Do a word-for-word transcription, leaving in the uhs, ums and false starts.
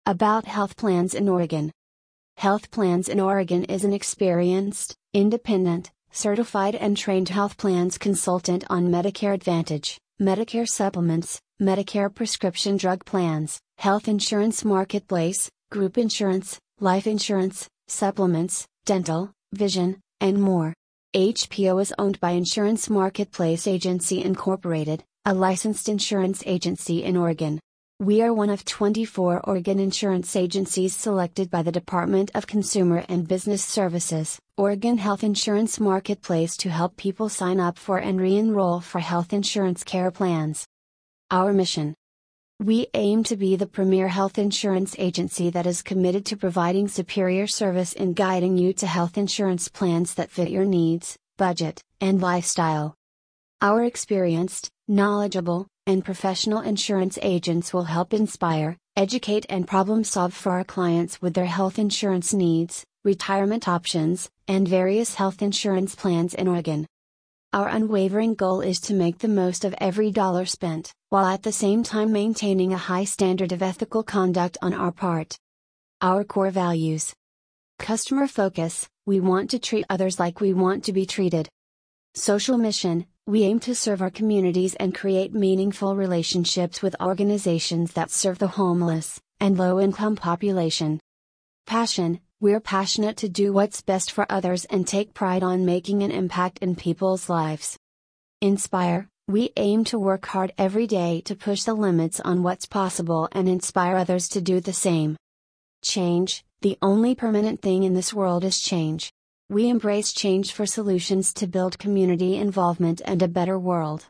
About health plans in Oregon. Health Plans in Oregon is an experienced, independent, certified and trained health plans consultant on Medicare Advantage, Medicare supplements, Medicare prescription drug plans, health insurance marketplace, group insurance, life insurance, supplements, dental, vision, and more. H P O is owned by Insurance Marketplace Agency Incorporated, a licensed insurance agency in Oregon. We are one of twenty-four Oregon insurance agencies selected by the Department of Consumer and Business Services, Oregon Health Insurance Marketplace to help people sign up for and re-enroll for health insurance care plans. Our mission. We aim to be the premier health insurance agency that is committed to providing superior service in guiding you to health insurance plans that fit your needs, budget, and lifestyle. Our experienced, knowledgeable, and professional insurance agents will help inspire, educate and problem solve for our clients with their health insurance needs, retirement options, and various health insurance plans in Oregon. Our unwavering goal is to make the most of every dollar spent, while at the same time maintaining a high standard of ethical conduct on our part. Our core values. Customer focus, we want to treat others like we want to be treated. Social mission, we aim to serve our communities and create meaningful relationships with organizations that serve the homeless and low-income population. Passion, we're passionate to do what's best for others and take pride on making an impact in people's lives. Inspire, we aim to work hard every day to push the limits on what's possible and inspire others to do the same. Change, the only permanent thing in this world is change. We embrace change for solutions to build community involvement and a better world.